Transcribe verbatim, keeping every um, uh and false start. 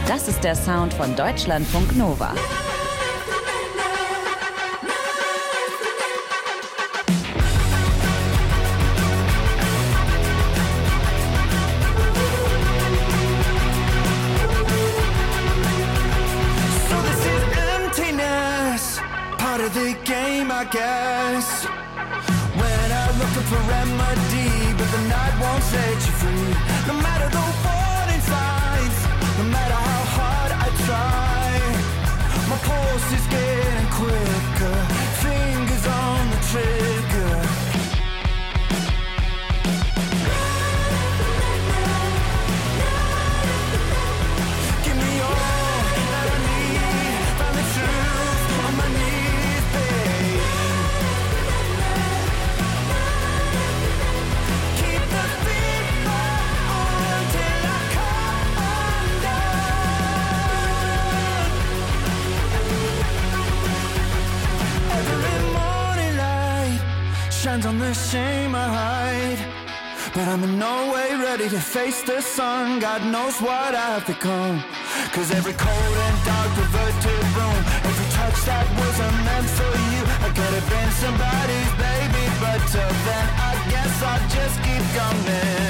Das ist der Sound von Deutschlandfunk Nova. The game, I guess. When I'm looking for remedy, but the night won't set you free. No matter the warning signs, no matter how hard I try, my pulse is getting quicker, fingers on the trigger. Give me all that I need, find the truth on my knees. Shines on the shame I hide, but I'm in no way ready to face the sun. God knows what I've become, cause every cold and dark perverted room, every touch that wasn't meant for you, I could have been somebody's baby, but till then I guess I'll just keep coming.